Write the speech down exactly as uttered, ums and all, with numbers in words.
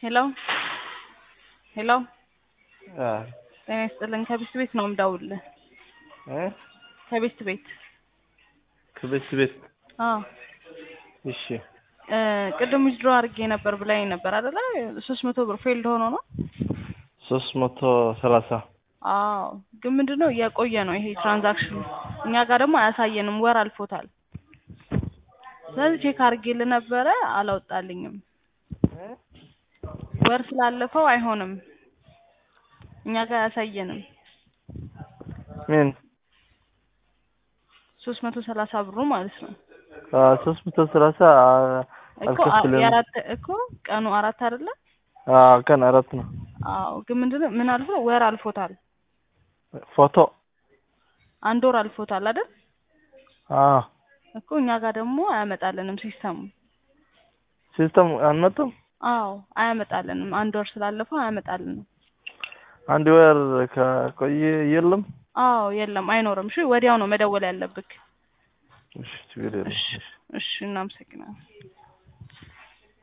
ሄሎ ሄሎ አ ጤና ይስጥልኝ ከቢስት ቤት ነው የምደውልልህ እ ከቢስት ቤት ከቢስት ቤት አዎ እሺ እ ቅድም ዊዝድሮ አድርጌ ነበር ብላኝ ነበር አይደለ ሶስት መቶ ብር ፌልድ ሆኖ ነው ሶስት መቶ ሰላሳ አዎ ግን ምንድነው እየቆየ ነው ይሄ ትራንዛክሽኑ እኛ ጋር ደግሞ አያሳየንም ወር አልፎታል ስለዚህ ቼክ አድርጌልህ ነበረ አላወጣልኝም ወር ስላለፈው አይሆንም እኛ ጋር አያሳየንም ምን ሶስት መቶ ሰላሳ ብሩ ማለት ነው አ ሶስት መቶ ሰላሳ እኮ የአራት እኮ ቀኑ አራት አይደለ አ ቀን አራት ነው አዎ ግን ምንድነው ምን አልፎ ወር አልፎታል ፎቶ አንድ ወር አልፎታል አይደል አዎ እኮ እኛ ጋር ደግሞ አያመጣልንም ሲስተሙ ሲስተም አንመጣም አዎ አያመጣልንም አንድ ወር ስላለፈው አያመጣልንም አንድ ወር ከቆየ የለም አዎ የለም አይኖርም እሺ ወዲያው ነው መደወል ያለብክ እሺ ትግል እሺ እናመሰግናለን